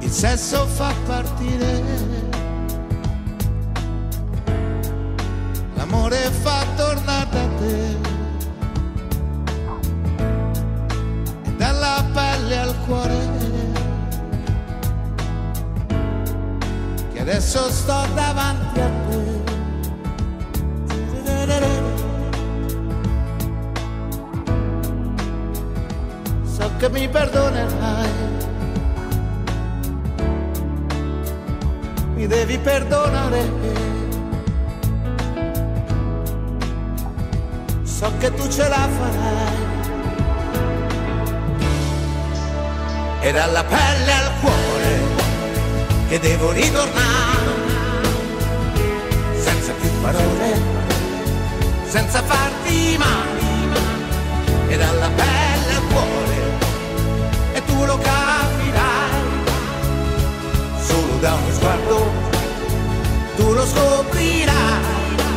il sesso fa partire, l'amore fa tornare da te, e dalla pelle al cuore, che adesso sto davanti a te. So che mi perdonerai, mi devi perdonare, so che tu ce la farai, e dalla pelle al cuore che devo ritornare, senza più parole, senza farti male, e dalla pelle al cuore, e tu lo capirai, solo da uno sguardo tu lo scoprirai.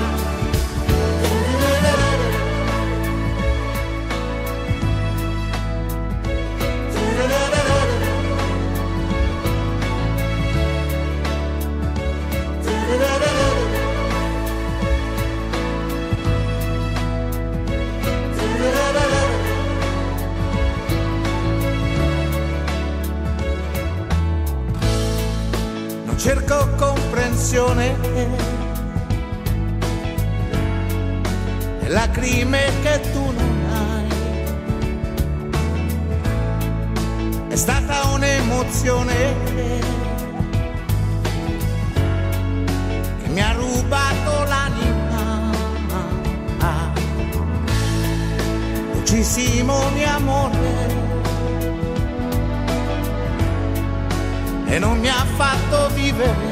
Cerco comprensione e lacrime che tu non hai. È stata un'emozione che mi ha rubato l'anima. Dolcissimo mio amore, e non mi ha fatto vivere.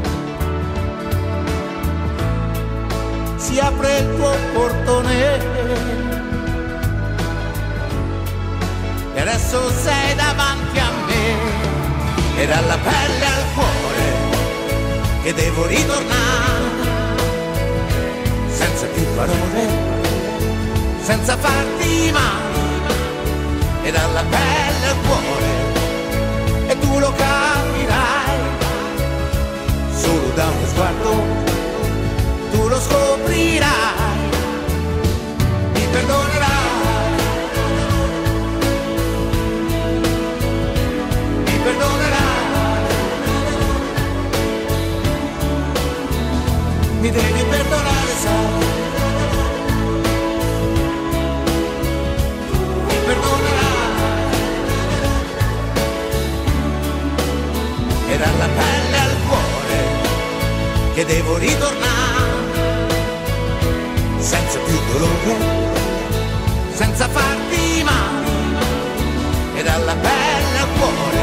Si apre il tuo portone e adesso sei davanti a me, e dalla pelle al cuore che devo ritornare, senza più parole, senza farti male, e dalla pelle al cuore, e tu lo capirai, solo da uno sguardo tu lo scoprirai, mi perdonerai, mi perdonerai, mi devi perdonare, sai, mi perdonerai, e dalla pelle al cuore che devo ritornare, senza più dolore, senza farti male, e dalla pelle al cuore